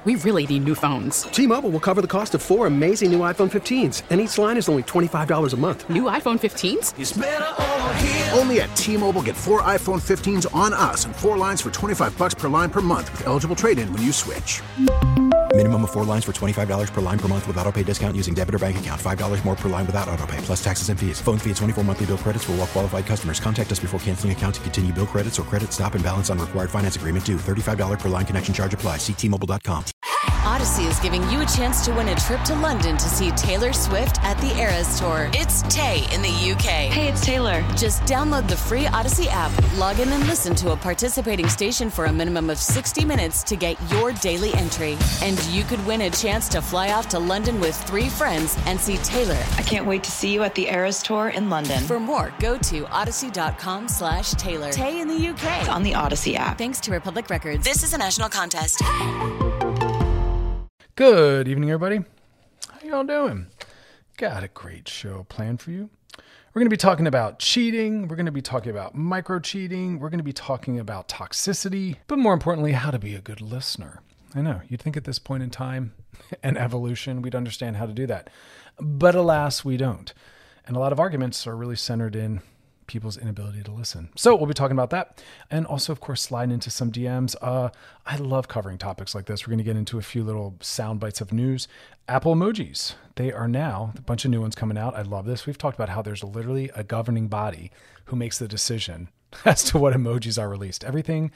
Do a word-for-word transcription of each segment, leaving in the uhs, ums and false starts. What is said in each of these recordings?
We really need new phones. T-Mobile will cover the cost of four amazing new iPhone fifteens, and each line is only twenty-five dollars a month. New iPhone fifteens? It's better over here. Only at T-Mobile, get four iPhone fifteens on us and four lines for twenty-five dollars per line per month with eligible trade-in when you switch. Minimum of four lines for twenty-five dollars per line per month with autopay discount using debit or bank account. five dollars more per line without autopay, plus taxes and fees. Phone fee at twenty-four monthly bill credits for well-qualified customers. Contact us before canceling account to continue bill credits or credit stop and balance on required finance agreement due. thirty-five dollars per line connection charge applies. See T Mobile dot com. Odyssey is giving you a chance to win a trip to London to see Taylor Swift at the Eras Tour. It's Tay in the U K. Hey, it's Taylor. Just download the free Odyssey app, log in and listen to a participating station for a minimum of sixty minutes to get your daily entry. And you could win a chance to fly off to London with three friends and see Taylor. I can't wait to see you at the Eras Tour in London. For more, go to odyssey.com slash Taylor. Tay in the U K. It's on the Odyssey app. Thanks to Republic Records. This is a national contest. Good evening, everybody. How y'all doing? Got a great show planned for you. We're going to be talking about cheating. We're going to be talking about micro cheating. We're going to be talking about toxicity, but more importantly, how to be a good listener. I know you'd think at this point in time and evolution, we'd understand how to do that, but alas, we don't. And a lot of arguments are really centered in people's inability to listen. So we'll be talking about that. And also, of course, slide into some D Ms. Uh, I love covering topics like this. We're going to get into a few little sound bites of news. Apple emojis. They are now, a bunch of new ones coming out. I love this. We've talked about how there's literally a governing body who makes the decision as to what emojis are released. Everything,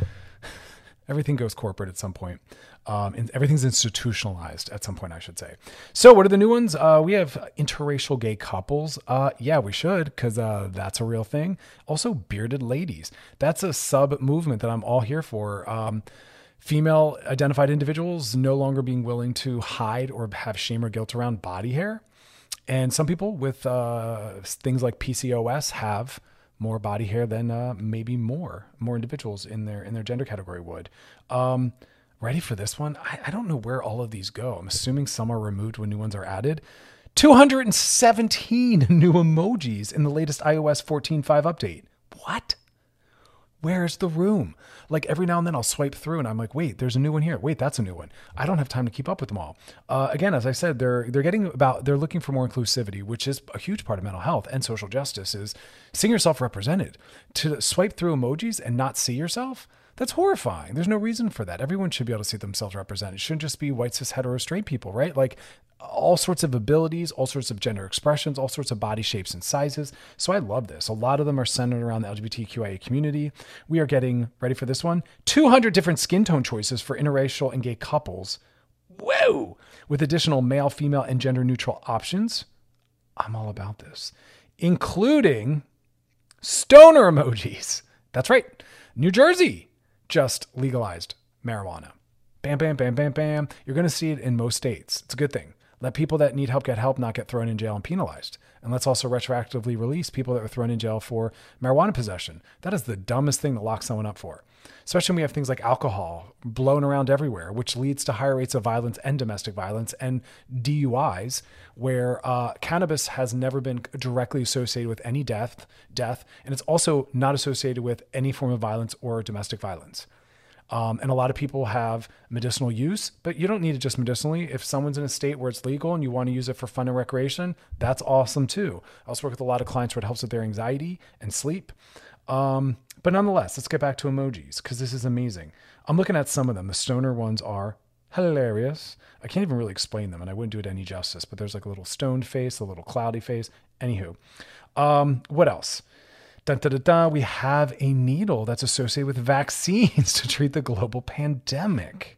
everything goes corporate at some point. Um, and everything's institutionalized at some point, I should say. So what are the new ones? Uh, we have interracial gay couples. Uh, yeah, we should, because uh, that's a real thing. Also, bearded ladies. That's a sub movement that I'm all here for. Um, female identified individuals no longer being willing to hide or have shame or guilt around body hair. And some people with uh, things like P C O S have more body hair than uh, maybe more, more individuals in their, in their gender category would. Um, Ready for this one? I, I don't know where all of these go. I'm assuming some are removed when new ones are added. two hundred seventeen new emojis in the latest i O S fourteen point five update. What? Where's the room? Like every now and then I'll swipe through and I'm like, wait, there's a new one here. Wait, that's a new one. I don't have time to keep up with them all. Uh, again, as I said, they're they're getting about they're looking for more inclusivity, which is a huge part of mental health and social justice. Is seeing yourself represented. To swipe through emojis and not see yourself. That's horrifying. There's no reason for that. Everyone should be able to see themselves represented. It shouldn't just be white, cis, hetero, straight people, right? Like all sorts of abilities, all sorts of gender expressions, all sorts of body shapes and sizes. So I love this. A lot of them are centered around the L G B T Q I A community. We are getting, ready for this one, two hundred different skin tone choices for interracial and gay couples. Whoa! With additional male, female, and gender neutral options. I'm all about this. Including stoner emojis. That's right. New Jersey just legalized marijuana. Bam, bam, bam, bam, bam. You're going to see it in most states. It's a good thing. Let people that need help get help, not get thrown in jail and penalized. And let's also retroactively release people that were thrown in jail for marijuana possession. That is the dumbest thing to lock someone up for. Especially when we have things like alcohol blown around everywhere, which leads to higher rates of violence and domestic violence and D U Is, where uh, cannabis has never been directly associated with any death, death, and it's also not associated with any form of violence or domestic violence. Um, and a lot of people have medicinal use, but you don't need it just medicinally. If someone's in a state where it's legal and you want to use it for fun and recreation, that's awesome too. I also work with a lot of clients where it helps with their anxiety and sleep. Um, but nonetheless, let's get back to emojis because this is amazing. I'm looking at some of them. The stoner ones are hilarious. I can't even really explain them and I wouldn't do it any justice, but there's like a little stoned face, a little cloudy face. Anywho, um, what else? Dun, dun, dun, dun. We have a needle that's associated with vaccines to treat the global pandemic.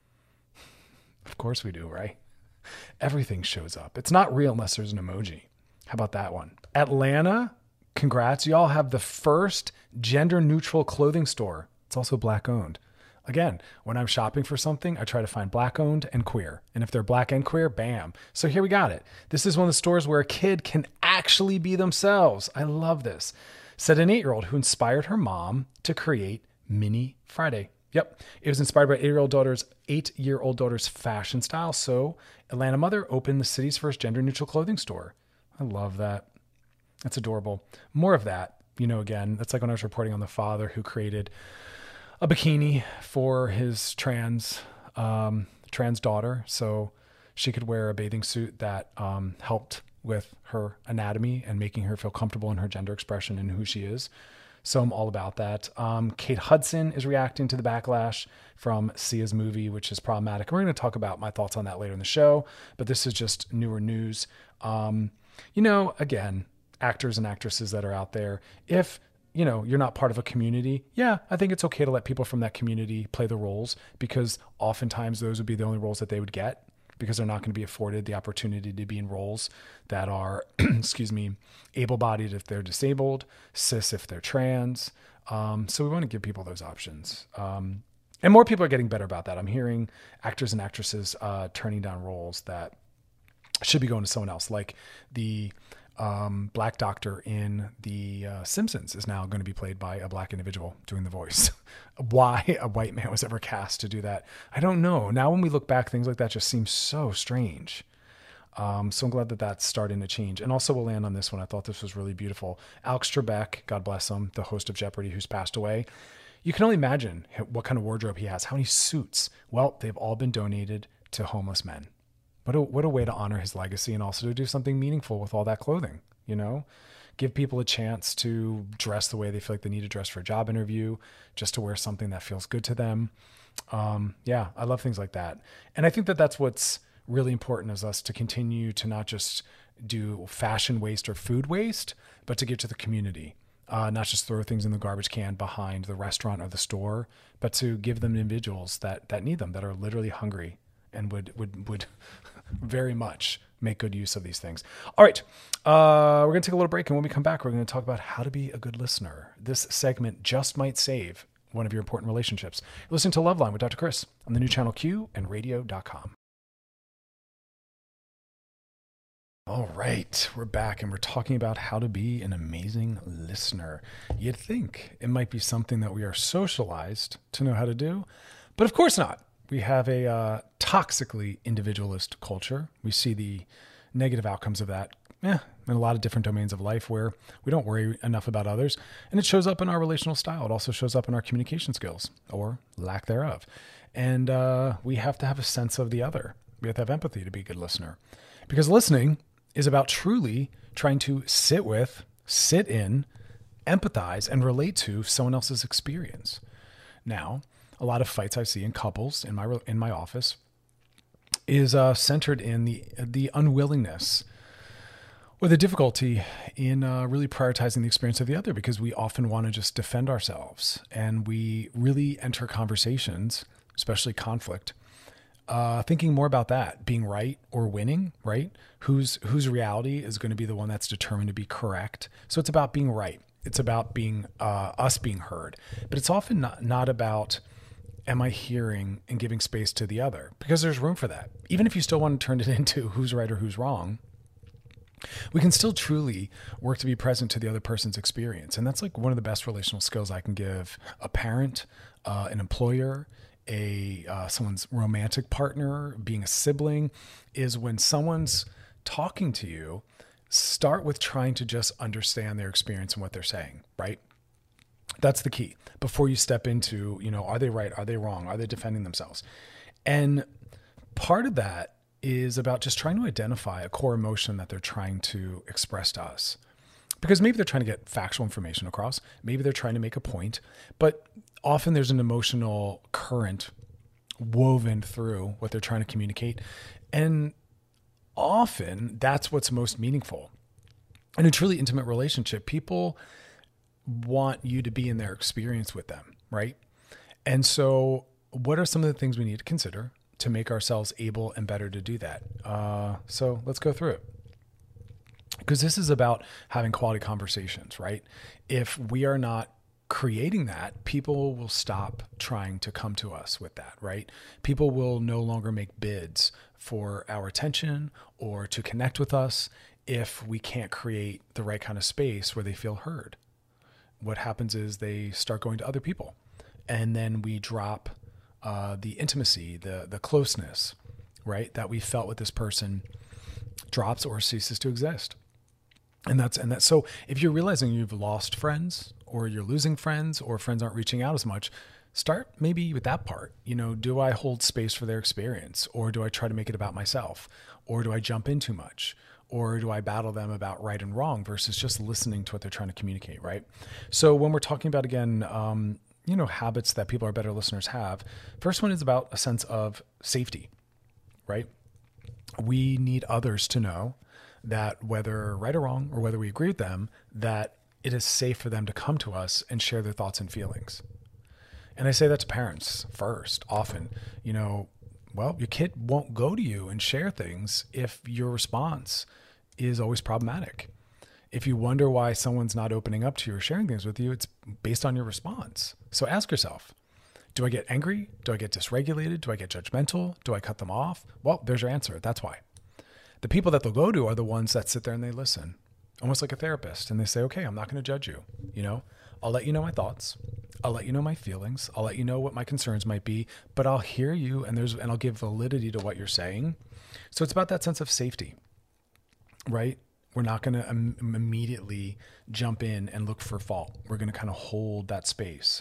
Of course we do, right? Everything shows up. It's not real unless there's an emoji. How about that one? Atlanta, congrats. Y'all have the first gender neutral clothing store. It's also black owned. Again, when I'm shopping for something, I try to find black owned and queer. And if they're black and queer, bam. So here we got it. This is one of the stores where a kid can actually be themselves. I love this. Said an eight-year-old who inspired her mom to create Mini Friday. Yep. It was inspired by eight-year-old daughter's eight-year-old daughter's fashion style. So Atlanta mother opened the city's first gender-neutral clothing store. I love that. That's adorable. More of that. You know, again, that's like when I was reporting on the father who created a bikini for his trans um, trans daughter, so she could wear a bathing suit that um, helped with her anatomy and making her feel comfortable in her gender expression and who she is. So I'm all about that. Um, Kate Hudson is reacting to the backlash from Sia's movie, which is problematic. We're going to talk about my thoughts on that later in the show, but this is just newer news. Um, you know, again, actors and actresses that are out there, if, you know, you're not part of a community, yeah, I think it's okay to let people from that community play the roles, because oftentimes those would be the only roles that they would get, because they're not going to be afforded the opportunity to be in roles that are, excuse me, able-bodied if they're disabled, cis if they're trans. Um, so we want to give people those options. Um, and more people are getting better about that. I'm hearing actors and actresses uh, turning down roles that should be going to someone else. Like the um, black doctor in The uh, Simpsons is now going to be played by a black individual doing the voice. Why a white man was ever cast to do that, I don't know. Now when we look back, things like that just seem so strange. Um, so I'm glad that that's starting to change. And also we'll land on this one. I thought this was really beautiful. Alex Trebek, God bless him, the host of Jeopardy, who's passed away. You can only imagine what kind of wardrobe he has, how many suits. Well, they've all been donated to homeless men. What a, what a way to honor his legacy, and also to do something meaningful with all that clothing, you know? Give people a chance to dress the way they feel like they need to dress for a job interview, just to wear something that feels good to them. Um, yeah, I love things like that. And I think that that's what's really important, is us to continue to not just do fashion waste or food waste, but to give to the community. Uh, not just throw things in the garbage can behind the restaurant or the store, but to give them to individuals that, that need them, that are literally hungry and would, would, would very much make good use of these things. All right. Uh, we're going to take a little break. And when we come back, we're going to talk about how to be a good listener. This segment just might save one of your important relationships. You're listening to Loveline with Doctor Chris on the new channel Q and radio dot com. All right, we're back and we're talking about how to be an amazing listener. You'd think it might be something that we are socialized to know how to do, but of course not. We have a uh, toxically individualist culture. We see the negative outcomes of that eh, in a lot of different domains of life, where we don't worry enough about others. And it shows up in our relational style. It also shows up in our communication skills, or lack thereof. And uh, we have to have a sense of the other. We have to have empathy to be a good listener. Because listening is about truly trying to sit with, sit in, empathize, and relate to someone else's experience. Now, a lot of fights I see in couples in my in my office is uh, centered in the the unwillingness or the difficulty in uh, really prioritizing the experience of the other, because we often want to just defend ourselves, and we really enter conversations, especially conflict, uh, thinking more about that being right or winning, right? Whose whose reality is going to be the one that's determined to be correct. So it's about being right. It's about being uh, us being heard, but it's often not not about, am I hearing and giving space to the other? Because there's room for that. Even if you still want to turn it into who's right or who's wrong, we can still truly work to be present to the other person's experience. And that's like one of the best relational skills I can give a parent, uh, an employer, a uh, someone's romantic partner, being a sibling, is when someone's talking to you, start with trying to just understand their experience and what they're saying, right? That's the key. Before you step into, you know, are they right? Are they wrong? Are they defending themselves? And part of that is about just trying to identify a core emotion that they're trying to express to us. Because maybe they're trying to get factual information across. Maybe they're trying to make a point. But often there's an emotional current woven through what they're trying to communicate. And often that's what's most meaningful. In a truly intimate relationship, people want you to be in their experience with them, right? And so what are some of the things we need to consider to make ourselves able and better to do that? Uh, so let's go through it. Because this is about having quality conversations, right? If we are not creating that, people will stop trying to come to us with that, right? People will no longer make bids for our attention or to connect with us if we can't create the right kind of space where they feel heard. What happens is they start going to other people, and then we drop uh, the intimacy, the the closeness, right, that we felt with this person drops or ceases to exist. And that's and that. So if you're realizing you've lost friends, or you're losing friends, or friends aren't reaching out as much, start maybe with that part. You know, do I hold space for their experience, or do I try to make it about myself, or do I jump in too much, or do I battle them about right and wrong versus just listening to what they're trying to communicate, right? So when we're talking about, again, um, you know, habits that people are better listeners have, first one is about a sense of safety, right? We need others to know that whether right or wrong, or whether we agree with them, that it is safe for them to come to us and share their thoughts and feelings. And I say that to parents first, often, you know, well, your kid won't go to you and share things if your response is always problematic. If you wonder why someone's not opening up to you or sharing things with you, it's based on your response. So ask yourself, do I get angry? Do I get dysregulated? Do I get judgmental? Do I cut them off? Well, there's your answer. That's why. The people that they'll go to are the ones that sit there and they listen, almost like a therapist. And they say, okay, I'm not going to judge you. You know, I'll let you know my thoughts. I'll let you know my feelings. I'll let you know what my concerns might be, but I'll hear you and there's, and I'll give validity to what you're saying. So it's about that sense of safety, right? We're not going to im- immediately jump in and look for fault. We're going to kind of hold that space.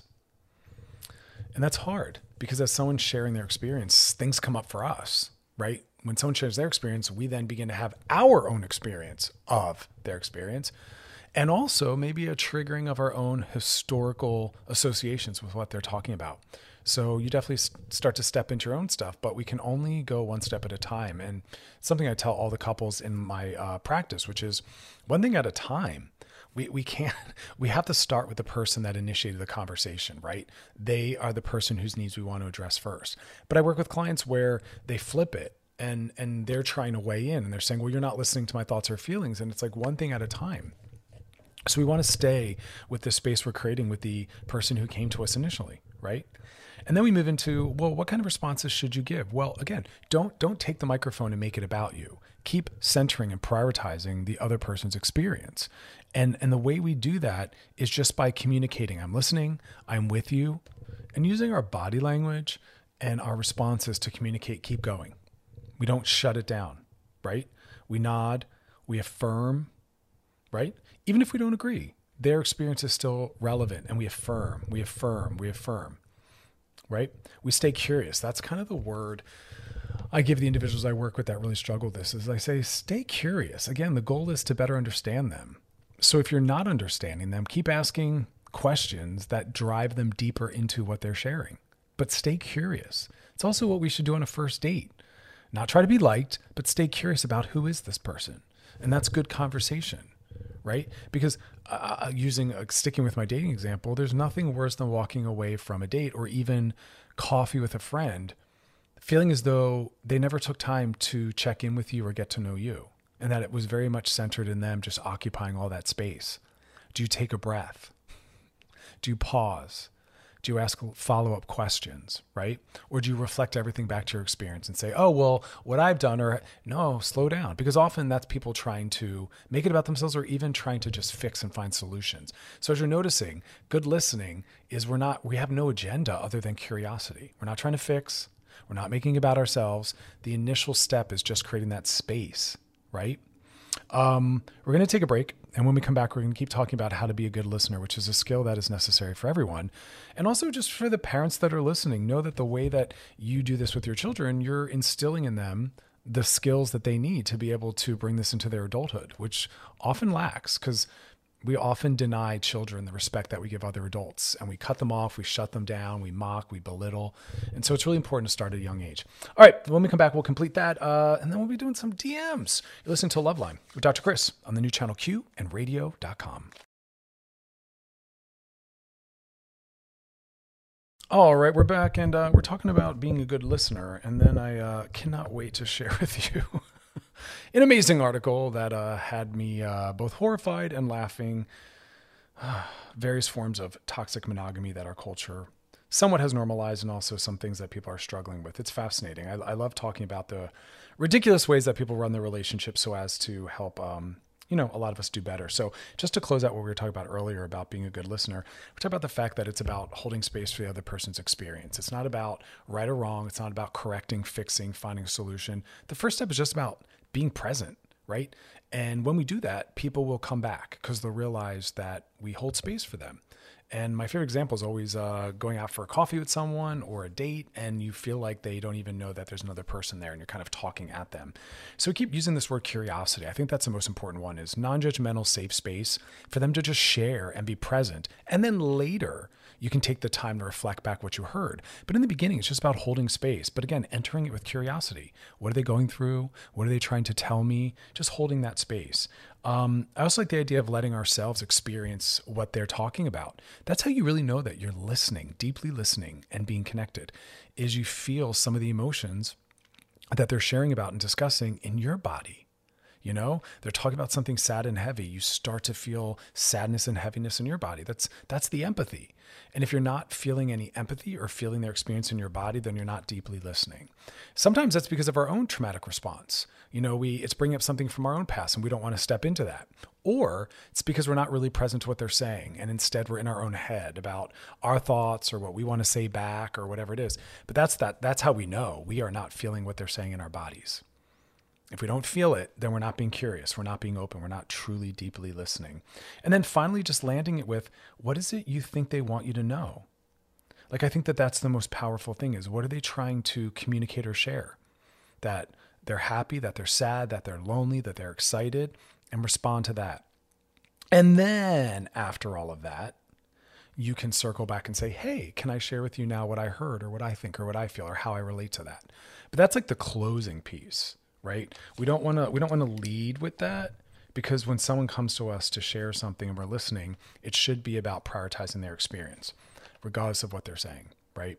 And that's hard because as someone's sharing their experience, things come up for us, right? When someone shares their experience, we then begin to have our own experience of their experience. And also maybe a triggering of our own historical associations with what they're talking about. So you definitely start to step into your own stuff, but we can only go one step at a time. And something I tell all the couples in my uh, practice, which is one thing at a time. We we can't, we have to start with the person that initiated the conversation, right? They are the person whose needs we want to address first. But I work with clients where they flip it and, and they're trying to weigh in and they're saying, well, you're not listening to my thoughts or feelings. And it's like one thing at a time. So we want to stay with the space we're creating with the person who came to us initially, right? And then we move into, well, what kind of responses should you give? Well, again, don't don't take the microphone and make it about you. Keep centering and prioritizing the other person's experience. And and the way we do that is just by communicating, I'm listening, I'm with you, and using our body language and our responses to communicate, keep going. We don't shut it down, right? We nod, we affirm, right? Even if we don't agree, their experience is still relevant and we affirm, we affirm, we affirm, right? We stay curious. That's kind of the word I give the individuals I work with that really struggle with this is I say, stay curious. Again, the goal is to better understand them. So if you're not understanding them, keep asking questions that drive them deeper into what they're sharing, but stay curious. It's also what we should do on a first date. Not try to be liked, but stay curious about who is this person. And that's good conversation. Right? Because uh, using, uh, sticking with my dating example, there's nothing worse than walking away from a date or even coffee with a friend, feeling as though they never took time to check in with you or get to know you. And that it was very much centered in them just occupying all that space. Do you take a breath? Do you pause? Do you ask follow-up questions, right? Or do you reflect everything back to your experience and say, oh, well, what I've done, or no, slow down. Because often that's people trying to make it about themselves or even trying to just fix and find solutions. So as you're noticing, good listening is we're not, we have no agenda other than curiosity. We're not trying to fix. We're not making it about ourselves. The initial step is just creating that space, right? Um, we're going to take a break. And when we come back, we're going to keep talking about how to be a good listener, which is a skill that is necessary for everyone. And also just for the parents that are listening, know that the way that you do this with your children, you're instilling in them the skills that they need to be able to bring this into their adulthood, which often lacks because we often deny children the respect that we give other adults, and we cut them off, we shut them down, we mock, we belittle. And so it's really important to start at a young age. All right, when we come back, we'll complete that, uh, and then we'll be doing some D Ms. You're listening to Loveline with Doctor Chris on the new channel Q and radio dot com. All right, we're back, and uh, we're talking about being a good listener, and then I uh, cannot wait to share with you an amazing article that uh, had me uh, both horrified and laughing. Uh, various forms of toxic monogamy that our culture somewhat has normalized, and also some things that people are struggling with. It's fascinating. I, I love talking about the ridiculous ways that people run their relationships so as to help, um, you know, a lot of us do better. So just to close out what we were talking about earlier about being a good listener, we're talking about the fact that it's about holding space for the other person's experience. It's not about right or wrong. It's not about correcting, fixing, finding a solution. The first step is just about being present, right? And when we do that, people will come back because they'll realize that we hold space for them. And my favorite example is always uh, going out for a coffee with someone or a date, and you feel like they don't even know that there's another person there, and you're kind of talking at them. So we keep using this word curiosity. I think that's the most important one, is non-judgmental, safe space for them to just share and be present. And then later, you can take the time to reflect back what you heard. But in the beginning, it's just about holding space. But again, entering it with curiosity. What are they going through? What are they trying to tell me? Just holding that space. Um, I also like the idea of letting ourselves experience what they're talking about. That's how you really know that you're listening, deeply listening and being connected, is you feel some of the emotions that they're sharing about and discussing in your body. You know, they're talking about something sad and heavy. You start to feel sadness and heaviness in your body. That's that's the empathy. And if you're not feeling any empathy or feeling their experience in your body, then you're not deeply listening. Sometimes that's because of our own traumatic response. You know, we it's bringing up something from our own past and we don't want to step into that. Or it's because we're not really present to what they're saying. And instead we're in our own head about our thoughts or what we want to say back or whatever it is. But that's that that's how we know we are not feeling what they're saying in our bodies. If we don't feel it, then we're not being curious. We're not being open. We're not truly deeply listening. And then finally, just landing it with, what is it you think they want you to know? Like, I think that that's the most powerful thing, is what are they trying to communicate or share? That they're happy, that they're sad, that they're lonely, that they're excited, and respond to that. And then after all of that, you can circle back and say, hey, can I share with you now what I heard or what I think or what I feel or how I relate to that? But that's like the closing piece. Right? We don't want to, we don't want to lead with that, because when someone comes to us to share something and we're listening, it should be about prioritizing their experience, regardless of what they're saying. Right?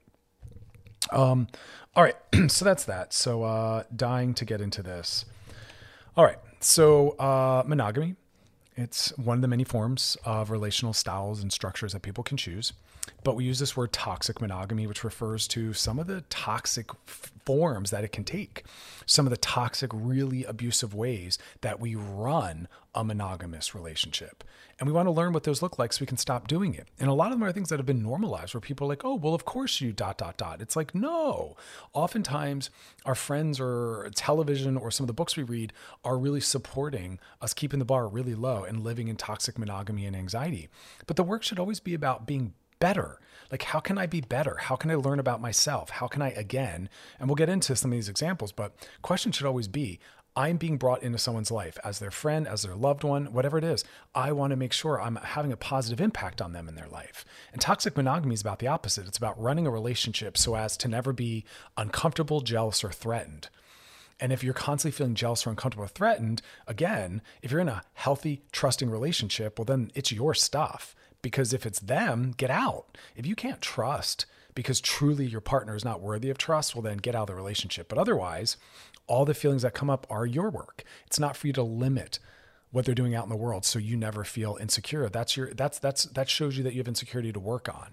Um, all right. So that's that. So, uh, dying to get into this. All right. So, uh, monogamy, it's one of the many forms of relational styles and structures that people can choose. But we use this word toxic monogamy, which refers to some of the toxic f- forms that it can take, some of the toxic, really abusive ways that we run a monogamous relationship. And we want to learn what those look like so we can stop doing it. And a lot of them are things that have been normalized, where people are like, oh, well, of course you dot, dot, dot. It's like, no. Oftentimes our friends or television or some of the books we read are really supporting us keeping the bar really low and living in toxic monogamy and anxiety. But the work should always be about being better. Like, how can I be better? How can I learn about myself? How can I, again, and we'll get into some of these examples, but question should always be, I'm being brought into someone's life as their friend, as their loved one, whatever it is. I want to make sure I'm having a positive impact on them in their life. And toxic monogamy is about the opposite. It's about running a relationship so as to never be uncomfortable, jealous, or threatened. And if you're constantly feeling jealous or uncomfortable or threatened, again, if you're in a healthy, trusting relationship, well, then it's your stuff. Because if it's them, get out. If you can't trust because truly your partner is not worthy of trust, well, then get out of the relationship. But otherwise, all the feelings that come up are your work. It's not for you to limit what they're doing out in the world so you never feel insecure. That's your that's that's that shows you that you have insecurity to work on.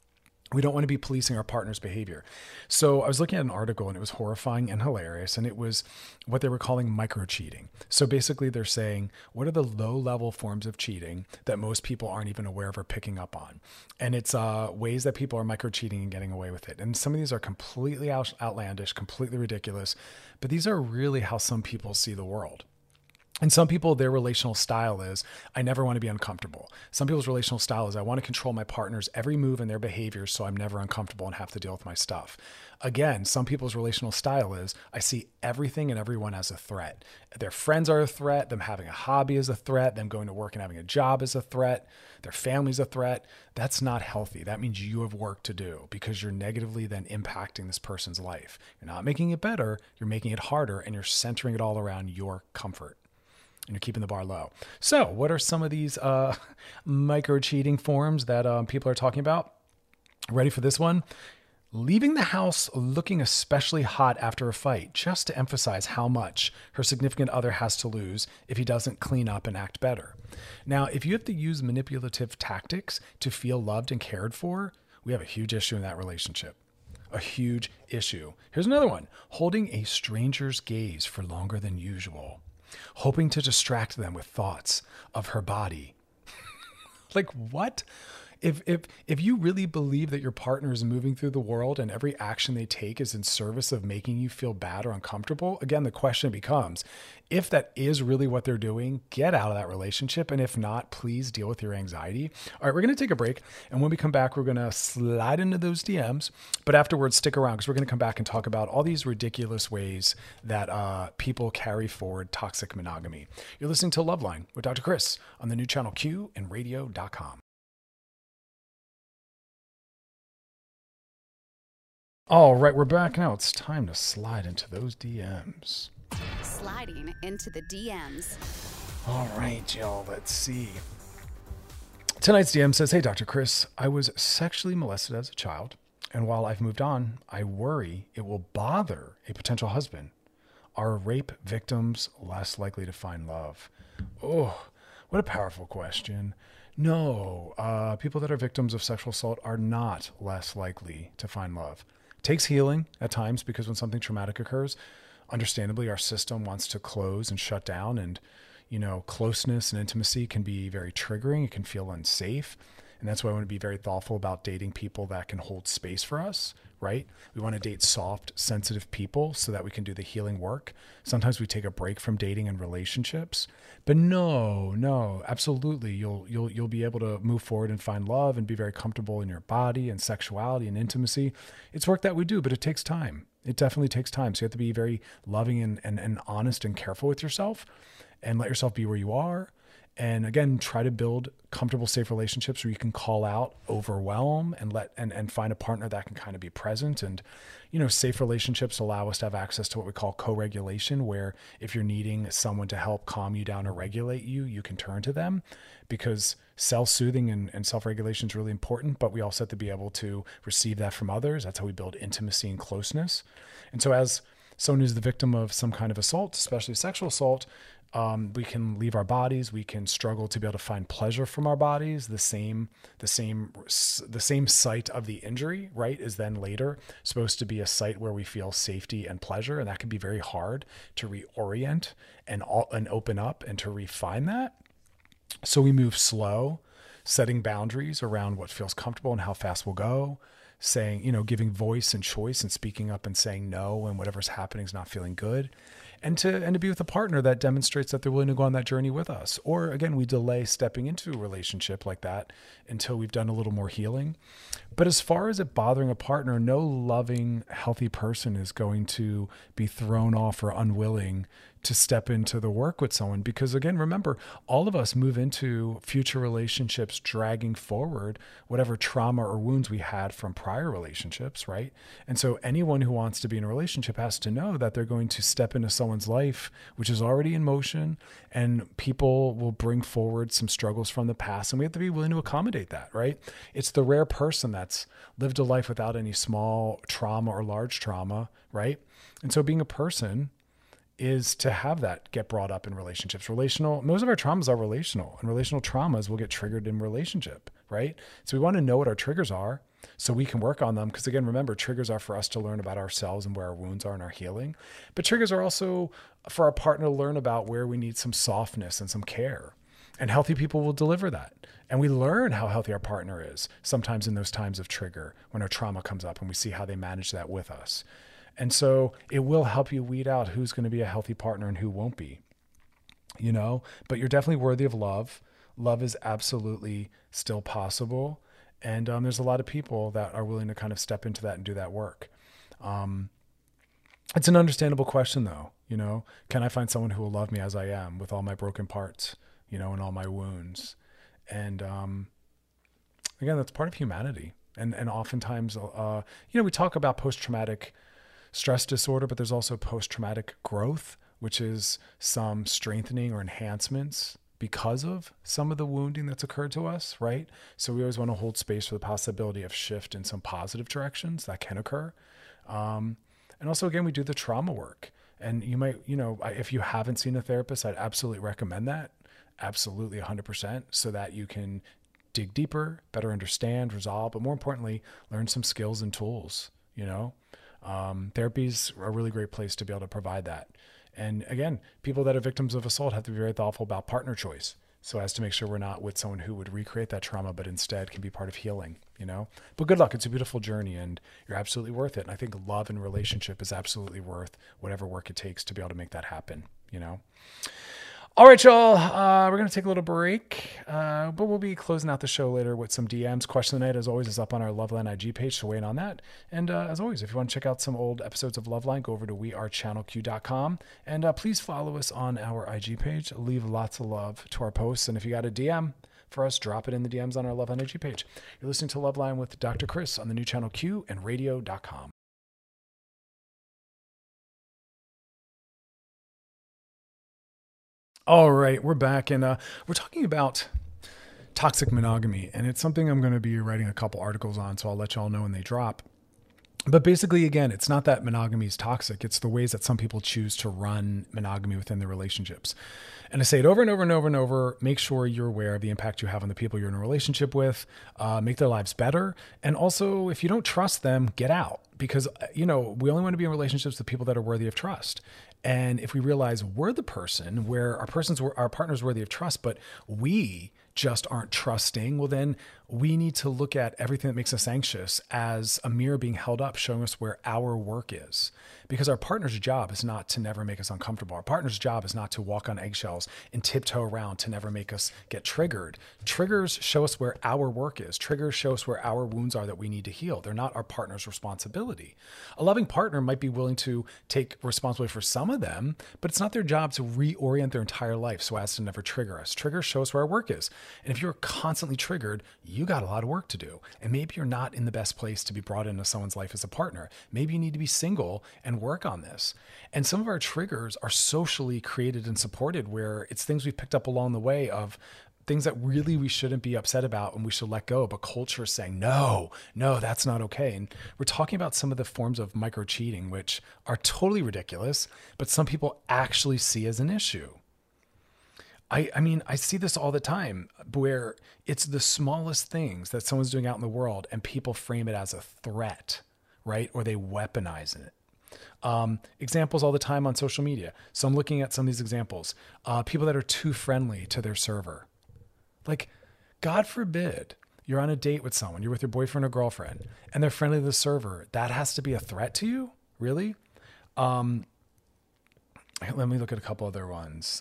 We don't want to be policing our partner's behavior. So I was looking at an article and it was horrifying and hilarious. And it was what they were calling micro-cheating. So basically they're saying, what are the low-level forms of cheating that most people aren't even aware of or picking up on? And it's uh, ways that people are micro-cheating and getting away with it. And some of these are completely out- outlandish, completely ridiculous. But these are really how some people see the world. And some people, their relational style is, I never want to be uncomfortable. Some people's relational style is, I want to control my partner's every move and their behaviors so I'm never uncomfortable and have to deal with my stuff. Again, some people's relational style is, I see everything and everyone as a threat. Their friends are a threat, them having a hobby is a threat, them going to work and having a job is a threat, their family's a threat. That's not healthy. That means you have work to do because you're negatively then impacting this person's life. You're not making it better, you're making it harder, and you're centering it all around your comfort. And you're keeping the bar low. So what are some of these uh, micro-cheating forms that um, people are talking about? Ready for this one? Leaving the house looking especially hot after a fight, just to emphasize how much her significant other has to lose if he doesn't clean up and act better. Now, if you have to use manipulative tactics to feel loved and cared for, we have a huge issue in that relationship. A huge issue. Here's another one. Holding a stranger's gaze for longer than usual. Hoping to distract them with thoughts of her body. Like, what? if if if you really believe that your partner is moving through the world and every action they take is in service of making you feel bad or uncomfortable, again, the question becomes, if that is really what they're doing, get out of that relationship. And if not, please deal with your anxiety. All right, we're going to take a break. And when we come back, we're going to slide into those D Ms. But afterwards, stick around because we're going to come back and talk about all these ridiculous ways that uh, people carry forward toxic monogamy. You're listening to Loveline with Doctor Chris on the new channel Q and radio dot com. All right, we're back now. It's time to slide into those D Ms. Sliding into the D Ms. All right, y'all, let's see. Tonight's D M says, hey, Doctor Chris, I was sexually molested as a child, and while I've moved on, I worry it will bother a potential husband. Are rape victims less likely to find love? Oh, what a powerful question. No, uh, people that are victims of sexual assault are not less likely to find love. It takes healing at times because when something traumatic occurs, understandably, our system wants to close and shut down, and, you know, closeness and intimacy can be very triggering. It can feel unsafe. And that's why I want to be very thoughtful about dating people that can hold space for us, right? We want to date soft, sensitive people so that we can do the healing work. Sometimes we take a break from dating and relationships, but no, no, absolutely. You'll, you'll, you'll be able to move forward and find love and be very comfortable in your body and sexuality and intimacy. It's work that we do, but it takes time. It definitely takes time. So you have to be very loving and, and, and honest and careful with yourself and let yourself be where you are. And again, try to build comfortable, safe relationships where you can call out overwhelm and let and, and find a partner that can kind of be present. And, you know, safe relationships allow us to have access to what we call co-regulation, where if you're needing someone to help calm you down or regulate you, you can turn to them, because self-soothing and, and self-regulation is really important, but we also have to be able to receive that from others. That's how we build intimacy and closeness. And so as someone who's the victim of some kind of assault, especially sexual assault, Um, we can leave our bodies. We can struggle to be able to find pleasure from our bodies. The same, the same, the same site of the injury, right, is then later supposed to be a site where we feel safety and pleasure, and that can be very hard to reorient and all, and open up and to refine that. So we move slow, setting boundaries around what feels comfortable and how fast we'll go. Saying, you know, giving voice and choice and speaking up and saying no when whatever's happening is not feeling good. And to and to be with a partner that demonstrates that they're willing to go on that journey with us. Or again, we delay stepping into a relationship like that until we've done a little more healing. But as far as it bothering a partner, no loving, healthy person is going to be thrown off or unwilling to step into the work with someone. Because again, remember, all of us move into future relationships dragging forward whatever trauma or wounds we had from prior relationships, right? And so anyone who wants to be in a relationship has to know that they're going to step into someone's life, which is already in motion, and people will bring forward some struggles from the past, and we have to be willing to accommodate that, right? It's the rare person that's lived a life without any small trauma or large trauma, right? And so being a person is to have that get brought up in relationships. Relational, most of our traumas are relational, and relational traumas will get triggered in relationship, right? So we want to know what our triggers are so we can work on them. Because again, remember, triggers are for us to learn about ourselves and where our wounds are in our healing. But triggers are also for our partner to learn about where we need some softness and some care. And healthy people will deliver that. And we learn how healthy our partner is sometimes in those times of trigger when our trauma comes up, and we see how they manage that with us. And so it will help you weed out who's going to be a healthy partner and who won't be, you know, but you're definitely worthy of love. Love is absolutely still possible. And um, there's a lot of people that are willing to kind of step into that and do that work. Um, it's an understandable question though, you know, can I find someone who will love me as I am with all my broken parts, you know, and all my wounds? And um, again, that's part of humanity. And, and oftentimes, uh, you know, we talk about post-traumatic stress disorder, but there's also post-traumatic growth, which is some strengthening or enhancements because of some of the wounding that's occurred to us, right? So we always want to hold space for the possibility of shift in some positive directions that can occur. Um, and also, again, we do the trauma work. And you might, you know, if you haven't seen a therapist, I'd absolutely recommend that. Absolutely one hundred percent, so that you can dig deeper, better understand, resolve, but more importantly, learn some skills and tools, you know? Um, therapy is a really great place to be able to provide that. And again, people that are victims of assault have to be very thoughtful about partner choice. so as to make sure we're not with someone who would recreate that trauma, but instead can be part of healing, you know? But good luck. It's a beautiful journey and you're absolutely worth it. And I think love and relationship is absolutely worth whatever work it takes to be able to make that happen, you know? All right, y'all. Uh, we're going to take a little break, uh, but we'll be closing out the show later with some D Ms. Question of the night, as always, is up on our Loveline I G page, so weigh in on that. And uh, as always, if you want to check out some old episodes of Loveline, go over to we are channel q dot com. And uh, please follow us on our I G page. Leave lots of love to our posts. And if you got a D M for us, drop it in the D Ms on our Loveline I G page. You're listening to Loveline with Doctor Chris on the new channel Q and radio dot com. All right, we're back, and uh, we're talking about toxic monogamy, and it's something I'm going to be writing a couple articles on, so I'll let y'all know when they drop. But basically, again, it's not that monogamy is toxic. It's the ways that some people choose to run monogamy within their relationships. And I say it over and over and over and over, make sure you're aware of the impact you have on the people you're in a relationship with, uh, make their lives better. And also, if you don't trust them, get out. Because, you know, we only want to be in relationships with people that are worthy of trust. And if we realize we're the person where our person's, our partner's worthy of trust, but we just aren't trusting, well, then we need to look at everything that makes us anxious as a mirror being held up, showing us where our work is. Because our partner's job is not to never make us uncomfortable. Our partner's job is not to walk on eggshells and tiptoe around to never make us get triggered. Triggers show us where our work is. Triggers show us where our wounds are that we need to heal. They're not our partner's responsibility. A loving partner might be willing to take responsibility for some of them, but it's not their job to reorient their entire life so as to never trigger us. Triggers show us where our work is. And if you're constantly triggered, you got a lot of work to do. And maybe you're not in the best place to be brought into someone's life as a partner. Maybe you need to be single and work on this. And some of our triggers are socially created and supported, where it's things we've picked up along the way of things that really we shouldn't be upset about and we should let go. But culture is saying, no, no, that's not okay. And we're talking about some of the forms of micro cheating, which are totally ridiculous, but some people actually see as an issue. I, I mean, I see this all the time where it's the smallest things that someone's doing out in the world and people frame it as a threat, right? Or they weaponize it. Um, examples all the time on social media. So I'm looking at some of these examples. Uh, people that are too friendly to their server. Like, God forbid you're on a date with someone, you're with your boyfriend or girlfriend, and they're friendly to the server. That has to be a threat to you? Really? Um, let me look at a couple other ones.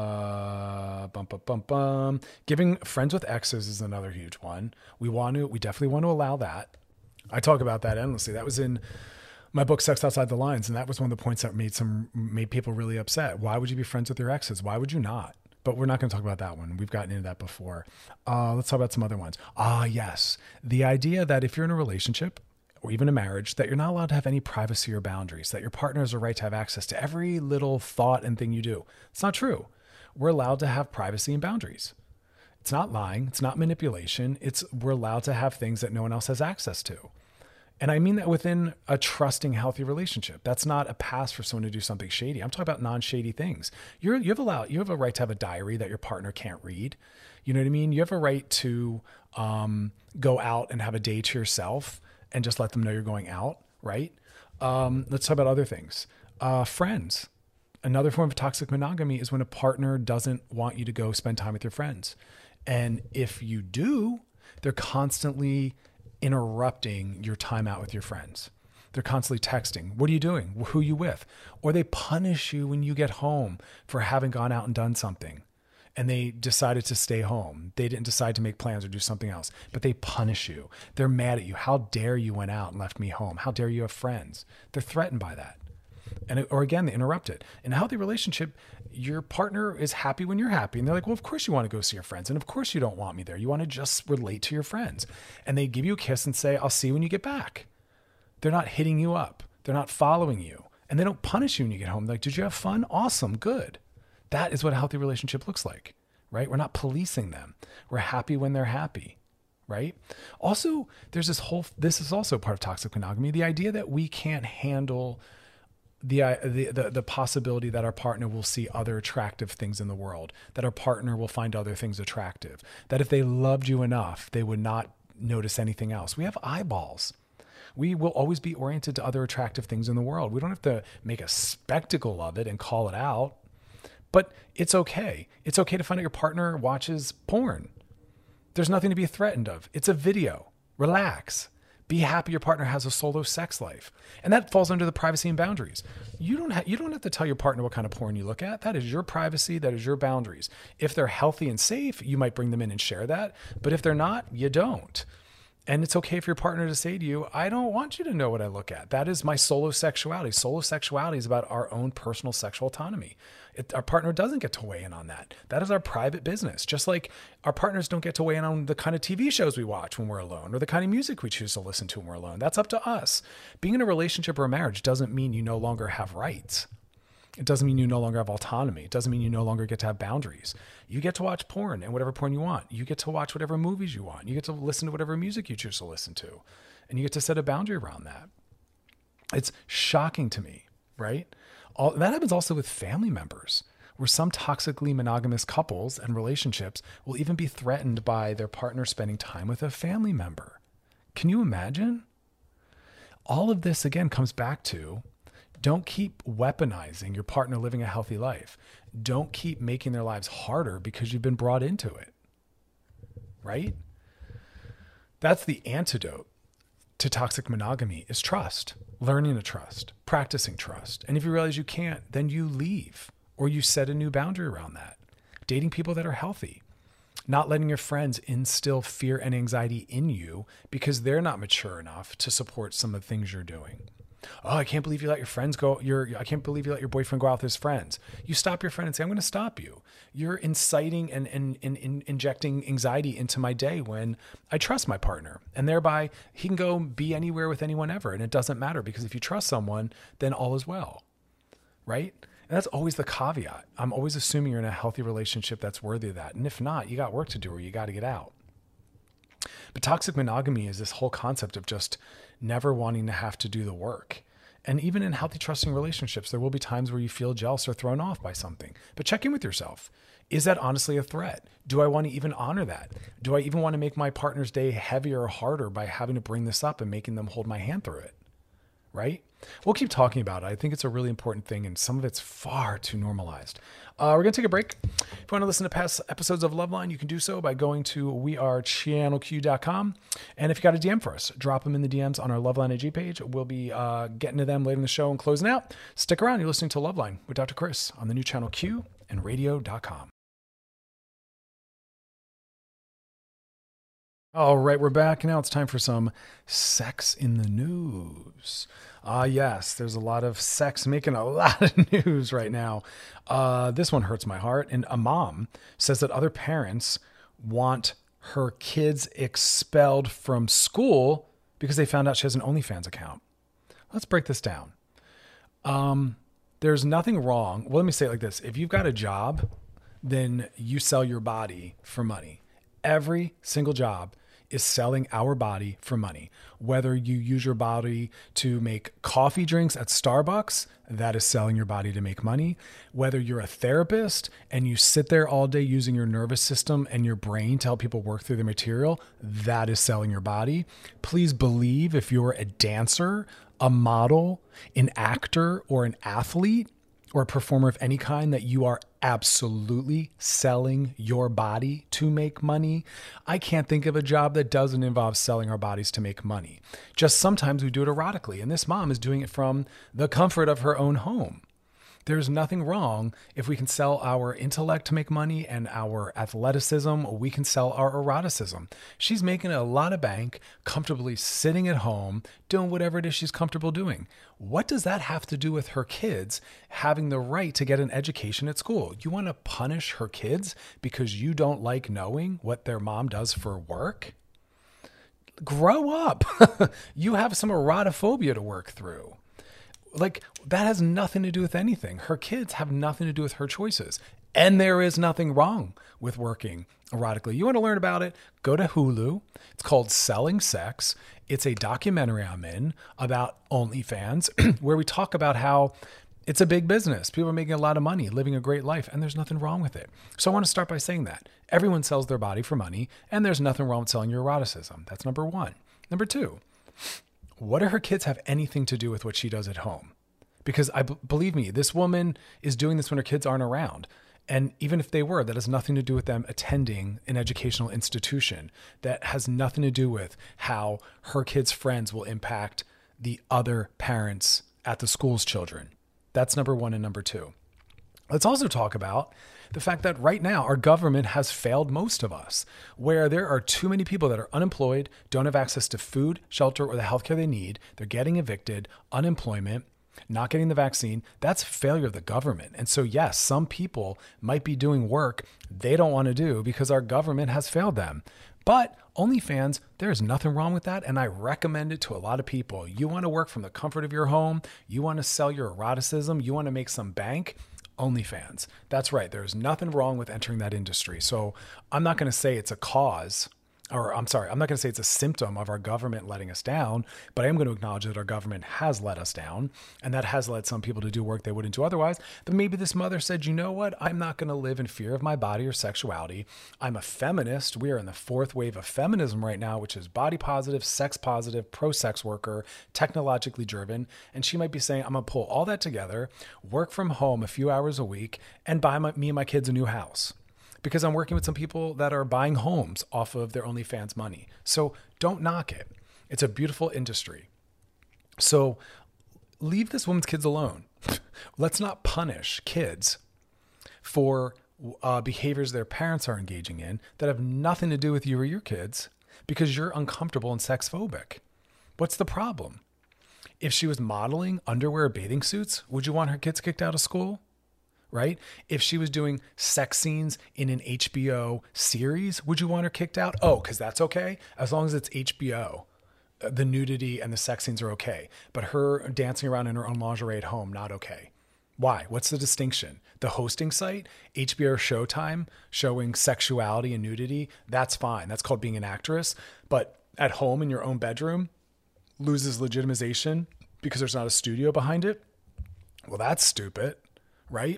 Uh, bum, bum, bum, bum. Giving friends with exes is another huge one. We want to, we definitely want to allow that. I talk about that endlessly. That was in my book, Sex Outside the Lines. And that was one of the points that made some, made people really upset. Why would you be friends with your exes? Why would you not? But we're not going to talk about that one. We've gotten into that before. Uh, let's talk about some other ones. Ah, yes. The idea that if you're in a relationship or even a marriage, that you're not allowed to have any privacy or boundaries, that your partner has a right to have access to every little thought and thing you do. It's not true. We're allowed to have privacy and boundaries. It's not lying. It's not manipulation. It's we're allowed to have things that no one else has access to. And I mean that within a trusting, healthy relationship. That's not a pass for someone to do something shady. I'm talking about non-shady things. You're, you have allowed, you have a right to have a diary that your partner can't read. You know what I mean? You have a right to um, go out and have a day to yourself and just let them know you're going out, right? Um, let's talk about other things. Uh, friends. Another form of toxic monogamy is when a partner doesn't want you to go spend time with your friends. And if you do, they're constantly interrupting your time out with your friends. They're constantly texting. What are you doing? Who are you with? Or they punish you when you get home for having gone out and done something and they decided to stay home. They didn't decide to make plans or do something else, but they punish you. They're mad at you. How dare you went out and left me home? How dare you have friends? They're threatened by that. And, or again, they interrupt it. In a healthy relationship, your partner is happy when you're happy. And they're like, well, of course you want to go see your friends. And of course you don't want me there. You want to just relate to your friends. And they give you a kiss and say, I'll see you when you get back. They're not hitting you up. They're not following you. And they don't punish you when you get home. They're like, did you have fun? Awesome. Good. That is what a healthy relationship looks like, right? We're not policing them. We're happy when they're happy, right? Also, there's this whole, this is also part of toxic monogamy, the idea that we can't handle The, the the the possibility that our partner will see other attractive things in the world, that our partner will find other things attractive, that if they loved you enough, they would not notice anything else. We have eyeballs. We will always be oriented to other attractive things in the world. We don't have to make a spectacle of it and call it out, But it's okay. It's okay to find out your partner watches porn. There's nothing to be threatened of. It's a video. Relax. Be happy your partner has a solo sex life. And that falls under the privacy and boundaries. You don't have, you don't have to tell your partner what kind of porn you look at. That is your privacy. That is your boundaries. If they're healthy and safe, you might bring them in and share that. But if they're not, you don't. And it's okay for your partner to say to you, I don't want you to know what I look at. That is my solo sexuality. Solo sexuality is about our own personal sexual autonomy. It, our partner doesn't get to weigh in on that. That is our private business. Just like our partners don't get to weigh in on the kind of T V shows we watch when we're alone or the kind of music we choose to listen to when we're alone. That's up to us. Being in a relationship or a marriage doesn't mean you no longer have rights. It doesn't mean you no longer have autonomy. It doesn't mean you no longer get to have boundaries. You get to watch porn and whatever porn you want. You get to watch whatever movies you want. You get to listen to whatever music you choose to listen to. And you get to set a boundary around that. It's shocking to me, right? All, that happens also with family members, where some toxically monogamous couples and relationships will even be threatened by their partner spending time with a family member. Can you imagine? All of this, again, comes back to don't keep weaponizing your partner living a healthy life. Don't keep making their lives harder because you've been brought into it, right? That's the antidote to toxic monogamy is trust, learning to trust, practicing trust. And if you realize you can't, then you leave or you set a new boundary around that. Dating people that are healthy, not letting your friends instill fear and anxiety in you because they're not mature enough to support some of the things you're doing. Oh, I can't believe you let your friends go. You're, I can't believe you let your boyfriend go out with his friends. You stop your friend and say, I'm going to stop you. You're inciting and, and, and, and injecting anxiety into my day when I trust my partner. And thereby he can go be anywhere with anyone ever. And it doesn't matter because if you trust someone, then all is well. Right? And that's always the caveat. I'm always assuming you're in a healthy relationship that's worthy of that. And if not, you got work to do or you got to get out. But toxic monogamy is this whole concept of just never wanting to have to do the work. And even in healthy, trusting relationships, there will be times where you feel jealous or thrown off by something. But check in with yourself. Is that honestly a threat? Do I want to even honor that? Do I even want to make my partner's day heavier or harder by having to bring this up and making them hold my hand through it? Right? We'll keep talking about it. I think it's a really important thing, and some of it's far too normalized. Uh, we're going to take a break. If you want to listen to past episodes of Loveline, you can do so by going to we are channel q dot com. And if you got a D M for us, drop them in the D Ms on our Loveline I G page. We'll be uh, getting to them later in the show and closing out. Stick around. You're listening to Loveline with Doctor Chris on the new Channel Q and radio dot com. All right, we're back. Now it's time for some sex in the news. Ah, uh, yes, there's a lot of sex making a lot of news right now. Uh, this one hurts my heart. And a mom says that other parents want her kids expelled from school because they found out she has an OnlyFans account. Let's break this down. Um, there's nothing wrong. Well, let me say it like this. If you've got a job, then you sell your body for money. Every single job is selling our body for money. Whether you use your body to make coffee drinks at Starbucks, that is selling your body to make money. Whether you're a therapist and you sit there all day using your nervous system and your brain to help people work through the material, that is selling your body. Please believe if you're a dancer, a model, an actor, or an athlete, or a performer of any kind, that you are absolutely selling your body to make money. I can't think of a job that doesn't involve selling our bodies to make money. Just sometimes we do it erotically, and this mom is doing it from the comfort of her own home. There's nothing wrong if we can sell our intellect to make money and our athleticism, or we can sell our eroticism. She's making a lot of bank, comfortably sitting at home, doing whatever it is she's comfortable doing. What does that have to do with her kids having the right to get an education at school? You want to punish her kids because you don't like knowing what their mom does for work? Grow up. You have some erotophobia to work through. Like, that has nothing to do with anything. Her kids have nothing to do with her choices. And there is nothing wrong with working erotically. You want to learn about it? Go to Hulu. It's called Selling Sex. It's a documentary I'm in about OnlyFans where we talk about how it's a big business. People are making a lot of money, living a great life, and there's nothing wrong with it. So I want to start by saying that. Everyone sells their body for money, and there's nothing wrong with selling your eroticism. That's number one. Number two, what do her kids have anything to do with what she does at home? Because I b- believe me, this woman is doing this when her kids aren't around. And even if they were, that has nothing to do with them attending an educational institution. That has nothing to do with how her kids' friends will impact the other parents at the school's children. That's number one and number two. Let's also talk about the fact that right now our government has failed most of us, where there are too many people that are unemployed, don't have access to food, shelter, or the healthcare they need. They're getting evicted, unemployment, not getting the vaccine. That's failure of the government. And so, yes, some people might be doing work they don't want to do because our government has failed them. But OnlyFans, there's nothing wrong with that. And I recommend it to a lot of people. You want to work from the comfort of your home. You want to sell your eroticism. You want to make some bank. OnlyFans. That's right. There's nothing wrong with entering that industry. So I'm not going to say it's a cause, or I'm sorry, I'm not going to say it's a symptom of our government letting us down, but I am going to acknowledge that our government has let us down, and that has led some people to do work they wouldn't do otherwise. But maybe this mother said, you know what? I'm not going to live in fear of my body or sexuality. I'm a feminist. We are in the fourth wave of feminism right now, which is body positive, sex positive, pro-sex worker, technologically driven. And she might be saying, I'm going to pull all that together, work from home a few hours a week, and buy my, me and my kids a new house. Because I'm working with some people that are buying homes off of their OnlyFans money. So don't knock it. It's a beautiful industry. So leave this woman's kids alone. Let's not punish kids for uh, behaviors their parents are engaging in that have nothing to do with you or your kids because you're uncomfortable and sex phobic. What's the problem? If she was modeling underwear or bathing suits, would you want her kids kicked out of school? Right? If she was doing sex scenes in an H B O series, would you want her kicked out? Oh, because that's okay. As long as it's H B O, the nudity and the sex scenes are okay. But her dancing around in her own lingerie at home, not okay. Why? What's the distinction? The hosting site, H B O Showtime, showing sexuality and nudity, that's fine. That's called being an actress. But at home in your own bedroom, loses legitimization because there's not a studio behind it? Well, that's stupid, right?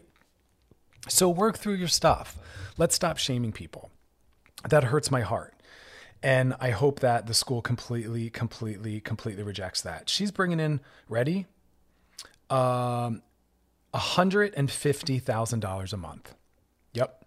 So work through your stuff. Let's stop shaming people. That hurts my heart. And I hope that the school completely, completely, completely rejects that. She's bringing in, ready? Um, one hundred fifty thousand dollars a month. Yep.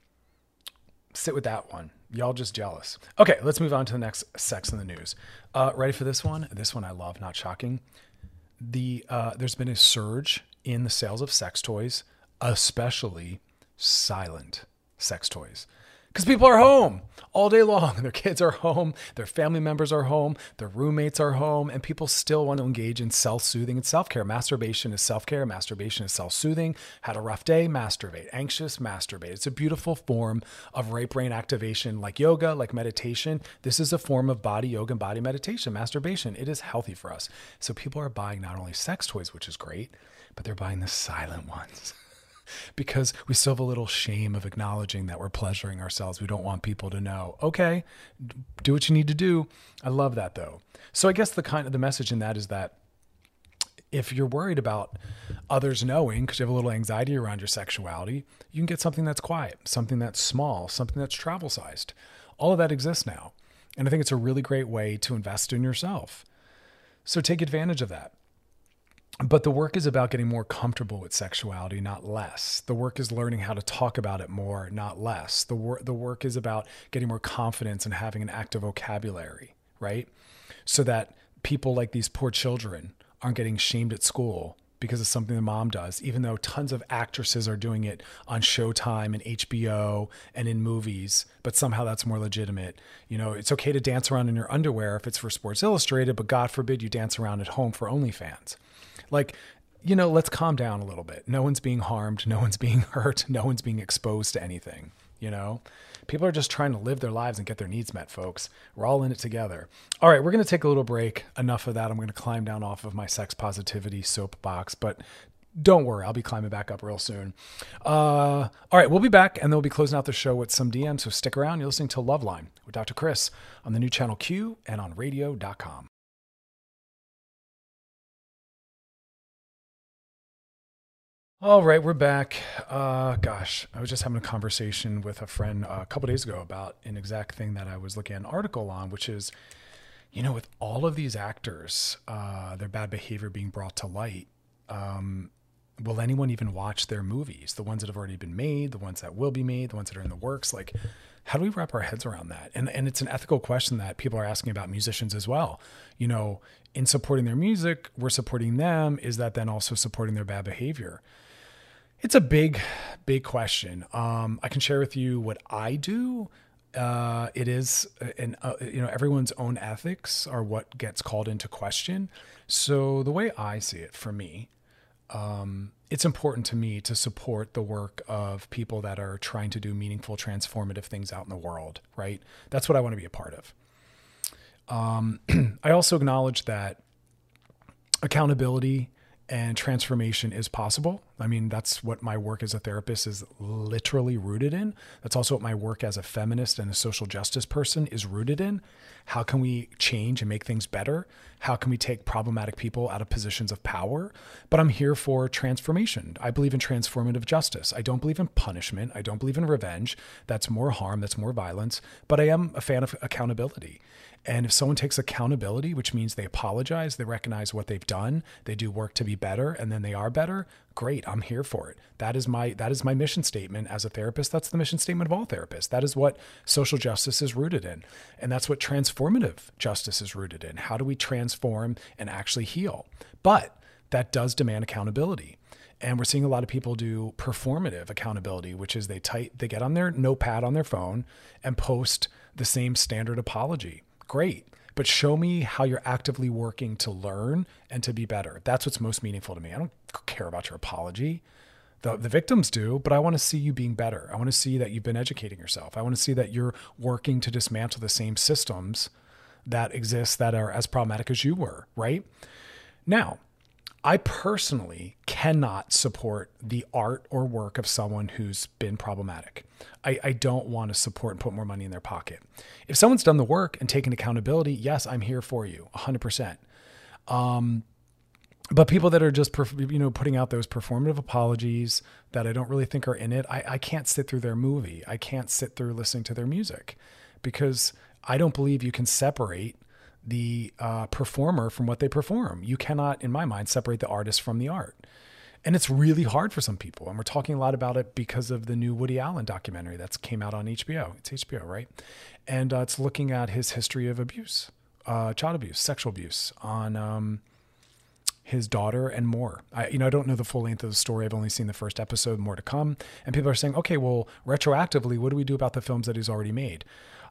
Sit with that one. Y'all just jealous. Okay, let's move on to the next sex in the news. Uh, ready for this one? This one I love, not shocking. The uh, there's been a surge in the sales of sex toys, especially silent sex toys. Because people are home all day long. Their kids are home. Their family members are home. Their roommates are home. And people still want to engage in self-soothing and self-care. Masturbation is self-care. Masturbation is self-soothing. Had a rough day? Masturbate. Anxious? Masturbate. It's a beautiful form of right brain activation, like yoga, like meditation. This is a form of body yoga and body meditation. Masturbation. It is healthy for us. So people are buying not only sex toys, which is great, but they're buying the silent ones. Because we still have a little shame of acknowledging that we're pleasuring ourselves. We don't want people to know. Okay, do what you need to do. I love that though. So I guess the kind of the message in that is that if you're worried about others knowing because you have a little anxiety around your sexuality, you can get something that's quiet, something that's small, something that's travel sized. All of that exists now. And I think it's a really great way to invest in yourself. So take advantage of that. But the work is about getting more comfortable with sexuality, not less. The work is learning how to talk about it more, not less. The work, the work is about getting more confidence and having an active vocabulary, right? So that people like these poor children aren't getting shamed at school because of something the mom does, even though tons of actresses are doing it on Showtime and H B O and in movies, but somehow that's more legitimate. You know, it's okay to dance around in your underwear if it's for Sports Illustrated, but God forbid you dance around at home for OnlyFans. Like, you know, let's calm down a little bit. No one's being harmed. No one's being hurt. No one's being exposed to anything. You know, people are just trying to live their lives and get their needs met, folks. We're all in it together. All right, we're going to take a little break. Enough of that. I'm going to climb down off of my sex positivity soapbox, but don't worry. I'll be climbing back up real soon. Uh, all right, we'll be back, and then we'll be closing out the show with some D Ms, so stick around. You're listening to Loveline with Doctor Chris on the new channel Q and on radio dot com. All right, we're back. Uh, gosh, I was just having a conversation with a friend a couple days ago about an exact thing that I was looking at an article on, which is, you know, with all of these actors, uh, their bad behavior being brought to light, um, will anyone even watch their movies? The ones that have already been made, the ones that will be made, the ones that are in the works. Like, how do we wrap our heads around that? And and it's an ethical question that people are asking about musicians as well. You know, in supporting their music, we're supporting them. Is that then also supporting their bad behavior? It's a big, big question. Um, I can share with you what I do. Uh, it is, and uh, you know, everyone's own ethics are what gets called into question. So the way I see it, for me, um, it's important to me to support the work of people that are trying to do meaningful, transformative things out in the world. Right? That's what I want to be a part of. Um, I also acknowledge that accountability and transformation is possible. I mean, that's what my work as a therapist is literally rooted in. That's also what my work as a feminist and a social justice person is rooted in. How can we change and make things better? How can we take problematic people out of positions of power? But I'm here for transformation. I believe in transformative justice. I don't believe in punishment. I don't believe in revenge. That's more harm. That's more violence. But I am a fan of accountability. And if someone takes accountability, which means they apologize, they recognize what they've done, they do work to be better, and then they are better, great, I'm here for it. That is my that is my mission statement as a therapist. That's the mission statement of all therapists. That is what social justice is rooted in. And that's what transformative justice is rooted in. How do we transform and actually heal? But that does demand accountability. And we're seeing a lot of people do performative accountability, which is they type, they get on their notepad on their phone and post the same standard apology. Great. But show me how you're actively working to learn and to be better. That's what's most meaningful to me. I don't care about your apology. The, the victims do, but I want to see you being better. I want to see that you've been educating yourself. I want to see that you're working to dismantle the same systems that exist that are as problematic as you were, right? Now, I personally cannot support the art or work of someone who's been problematic. I, I don't want to support and put more money in their pocket. If someone's done the work and taken accountability, yes, I'm here for you, one hundred percent. Um, but people that are just, you know, putting out those performative apologies that I don't really think are in it, I, I can't sit through their movie. I can't sit through listening to their music because I don't believe you can separate the uh, performer from what they perform. You cannot, in my mind, separate the artist from the art. And it's really hard for some people. And we're talking a lot about it because of the new Woody Allen documentary that's came out on H B O. It's H B O, right? And uh, it's looking at his history of abuse, uh, child abuse, sexual abuse on um, his daughter and more. I, you know, I don't know the full length of the story. I've only seen the first episode, more to come. And people are saying, okay, well, retroactively, what do we do about the films that he's already made?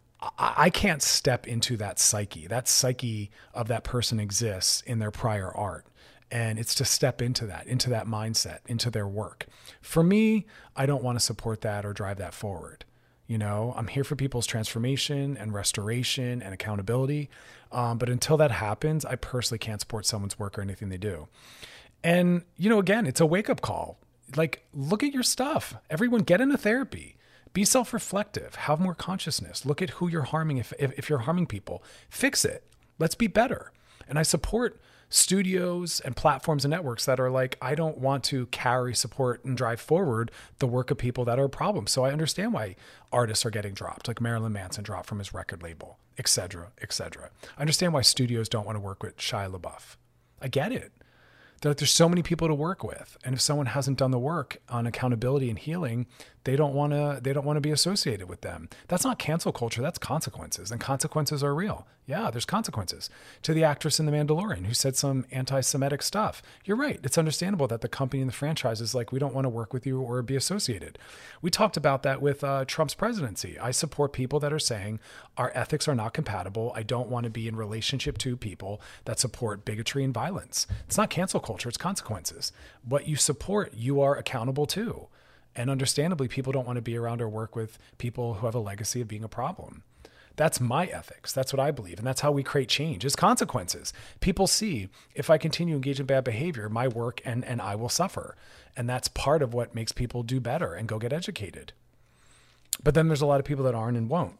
I can't step into that psyche. That psyche of that person exists in their prior art. And it's to step into that, into that mindset, into their work. For me, I don't want to support that or drive that forward. You know, I'm here for people's transformation and restoration and accountability. Um, but until that happens, I personally can't support someone's work or anything they do. And, you know, again, it's a wake-up call. Like, look at your stuff. Everyone get into therapy. Be self-reflective, have more consciousness, look at who you're harming. If, if, if you're harming people, fix it. Let's be better. And I support studios and platforms and networks that are like, I don't want to carry, support, and drive forward the work of people that are a problem. So I understand why artists are getting dropped, like Marilyn Manson dropped from his record label, et cetera, et cetera. I understand why studios don't want to work with Shia LaBeouf. I get it. That there's so many people to work with. And if someone hasn't done the work on accountability and healing, they don't want to, they don't want to be associated with them. That's not cancel culture. That's consequences, and consequences are real. Yeah, there's consequences. To the actress in The Mandalorian who said some anti-Semitic stuff. You're right. It's understandable that the company and the franchise is like, we don't want to work with you or be associated. We talked about that with uh, Trump's presidency. I support people that are saying our ethics are not compatible. I don't want to be in relationship to people that support bigotry and violence. It's not cancel culture. It's consequences. What you support, you are accountable to. And understandably, people don't want to be around or work with people who have a legacy of being a problem. That's my ethics. That's what I believe. And that's how we create change, is consequences. People see, if I continue to engage in bad behavior, my work and, and I will suffer. And that's part of what makes people do better and go get educated. But then there's a lot of people that aren't and won't.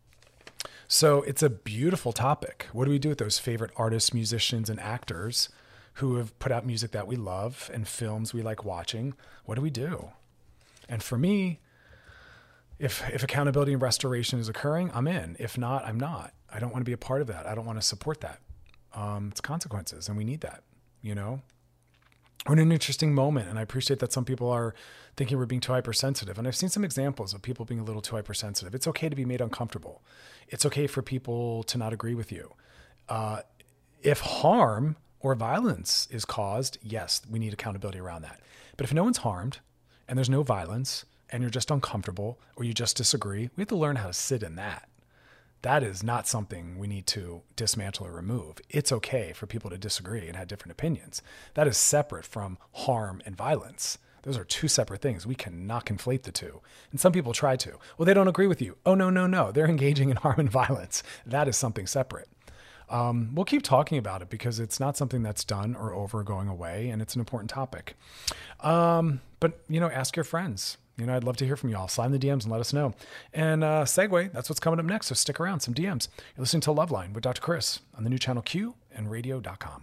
So it's a beautiful topic. What do we do with those favorite artists, musicians, and actors who have put out music that we love and films we like watching? What do we do? And for me, if if accountability and restoration is occurring, I'm in. If not, I'm not. I don't want to be a part of that. I don't want to support that. Um, it's consequences, and we need that, you know? we're in an interesting moment. And I appreciate that some people are thinking we're being too hypersensitive. And I've seen some examples of people being a little too hypersensitive. It's okay to be made uncomfortable. It's okay for people to not agree with you. Uh, if harm or violence is caused, yes, we need accountability around that. But if no one's harmed and there's no violence and you're just uncomfortable or you just disagree, we have to learn how to sit in that. That is not something we need to dismantle or remove. It's okay for people to disagree and have different opinions. That is separate from harm and violence. Those are two separate things. We cannot conflate the two. And some people try to. Well, they don't agree with you. Oh, no, no, no. They're engaging in harm and violence. That is something separate. Um, we'll keep talking about it because it's not something that's done or over, going away, and it's an important topic. Um, but, you know, ask your friends. You know, I'd love to hear from y'all. Slide in the D Ms and let us know. And uh, segue, that's what's coming up next. So stick around, some D Ms. You're listening to Loveline with Doctor Chris on the new channel Q and radio dot com.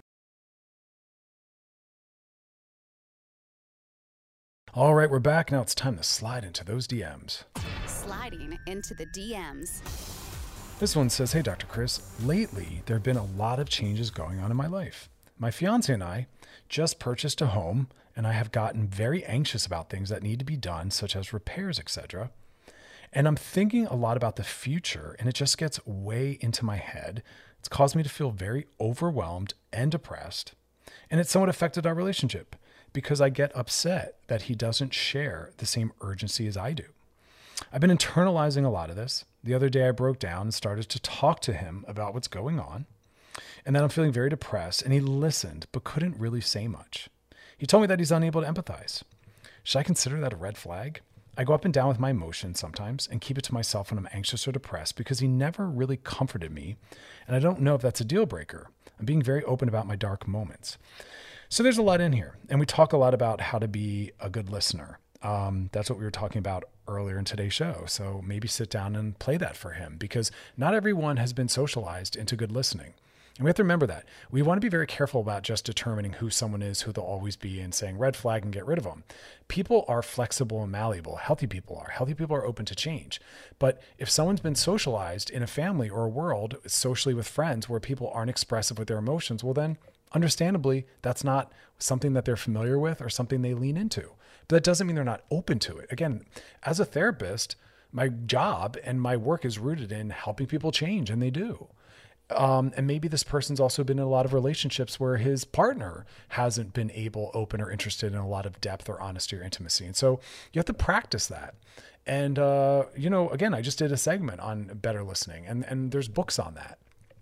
All right, we're back. Now it's time to slide into those D Ms. Sliding into the D Ms. This one says, hey, Doctor Chris, lately there have been a lot of changes going on in my life. My fiance and I just purchased a home, and I have gotten very anxious about things that need to be done, such as repairs, et cetera. And I'm thinking a lot about the future, and it just gets way into my head. It's caused me to feel very overwhelmed and depressed, and it somewhat affected our relationship because I get upset that he doesn't share the same urgency as I do. I've been internalizing a lot of this. The other day I broke down and started to talk to him about what's going on, and then I'm feeling very depressed, and he listened but couldn't really say much. He told me that he's unable to empathize. Should I consider that a red flag? I go up and down with my emotions sometimes and keep it to myself when I'm anxious or depressed because he never really comforted me, and I don't know if that's a deal breaker. I'm being very open about my dark moments. So there's a lot in here, and we talk a lot about how to be a good listener. Um, that's what we were talking about earlier in today's show. So maybe sit down and play that for him because not everyone has been socialized into good listening. And we have to remember that. We want to be very careful about just determining who someone is, who they'll always be, and saying red flag and get rid of them. People are flexible and malleable. Healthy people are. Healthy people are open to change. But if someone's been socialized in a family or a world, socially with friends, where people aren't expressive with their emotions, well then, understandably, that's not something that they're familiar with or something they lean into. But that doesn't mean they're not open to it. Again, as a therapist, my job and my work is rooted in helping people change, and they do. Um, and maybe this person's also been in a lot of relationships where his partner hasn't been able, open, or interested in a lot of depth or honesty or intimacy. And so you have to practice that. And, uh, you know, again, I just did a segment on better listening, and, and there's books on that.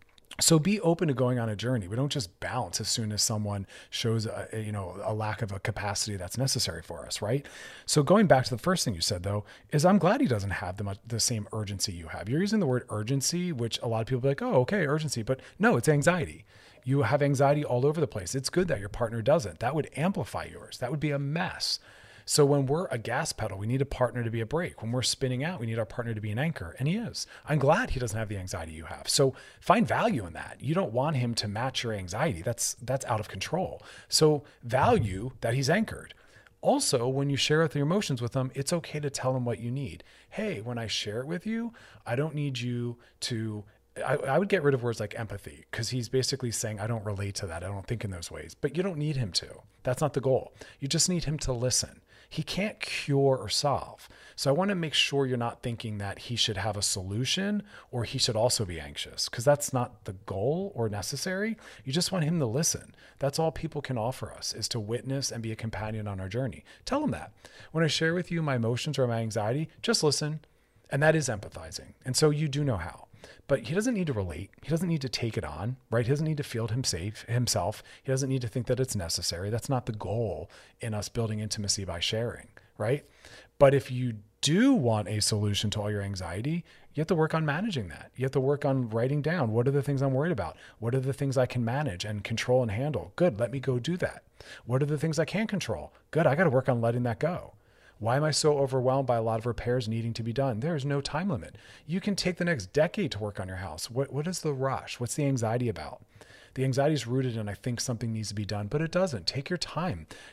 So be open to going on a journey. We don't just bounce as soon as someone shows a, you know, a lack of a capacity that's necessary for us, right? So going back to the first thing you said, though, is I'm glad he doesn't have the, much, the same urgency you have. You're using the word urgency, which a lot of people are like, oh, okay, urgency. But no, it's anxiety. You have anxiety all over the place. It's good that your partner doesn't. That would amplify yours. That would be a mess. So when we're a gas pedal, we need a partner to be a brake. When we're spinning out, we need our partner to be an anchor. And he is. I'm glad he doesn't have the anxiety you have. So find value in that. You don't want him to match your anxiety. That's that's out of control. So value that he's anchored. Also, when you share your emotions with him, it's okay to tell him what you need. Hey, when I share it with you, I don't need you to... I, I would get rid of words like empathy because he's basically saying, I don't relate to that. I don't think in those ways. But you don't need him to. That's not the goal. You just need him to listen. He can't cure or solve. So I want to make sure you're not thinking that he should have a solution or he should also be anxious, because that's not the goal or necessary. You just want him to listen. That's all people can offer us, is to witness and be a companion on our journey. Tell him that. When I share with you my emotions or my anxiety, just listen. And that is empathizing. And so you do know how. But he doesn't need to relate. He doesn't need to take it on, right? He doesn't need to feel him safe himself. He doesn't need to think that it's necessary. That's not the goal in us building intimacy by sharing, right? But if you do want a solution to all your anxiety, you have to work on managing that. You have to work on writing down, what are the things I'm worried about? What are the things I can manage and control and handle? Good, let me go do that. What are the things I can't control? Good, I got to work on letting that go. Why am I so overwhelmed by a lot of repairs needing to be done? There is no time limit. You can take the next decade to work on your house. What, what is the rush? What's the anxiety about? The anxiety is rooted in, I think something needs to be done, but it doesn't. Take your time.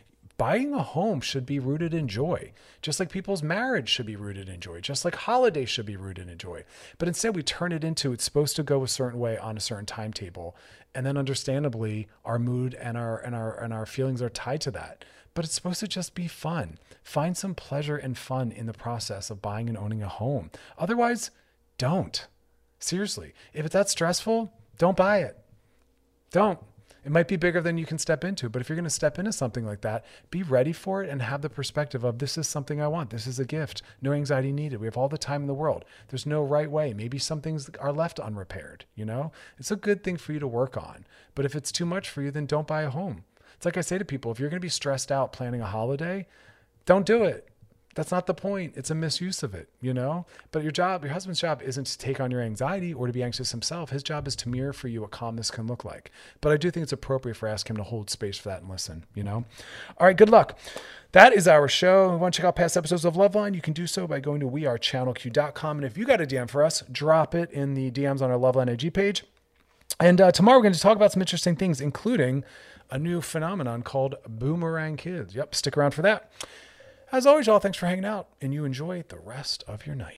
buying a home should be rooted in joy, just like people's marriage should be rooted in joy, just like holidays should be rooted in joy. But instead we turn it into, it's supposed to go a certain way on a certain timetable. And then understandably, our mood and our, and our, and our feelings are tied to that. But it's supposed to just be fun. Find some pleasure and fun in the process of buying and owning a home. Otherwise, don't. Seriously. If it's that stressful, don't buy it. Don't. It might be bigger than you can step into, but if you're going to step into something like that, be ready for it and have the perspective of, this is something I want. This is a gift. No anxiety needed. We have all the time in the world. There's no right way. Maybe some things are left unrepaired, you know? It's a good thing for you to work on. But if it's too much for you, then don't buy a home. It's like I say to people, if you're going to be stressed out planning a holiday, don't do it. That's not the point. It's a misuse of it, you know? But your job, your husband's job isn't to take on your anxiety or to be anxious himself. His job is to mirror for you what calmness can look like. But I do think it's appropriate for ask him to hold space for that and listen, you know? All right, good luck. That is our show. If you want to check out past episodes of Loveline, you can do so by going to we are channel q dot com. And if you got a D M for us, drop it in the D Ms on our Loveline I G page. And uh, tomorrow we're going to talk about some interesting things, including a new phenomenon called Boomerang Kids. Yep, stick around for that. As always, y'all, thanks for hanging out, and you enjoy the rest of your night.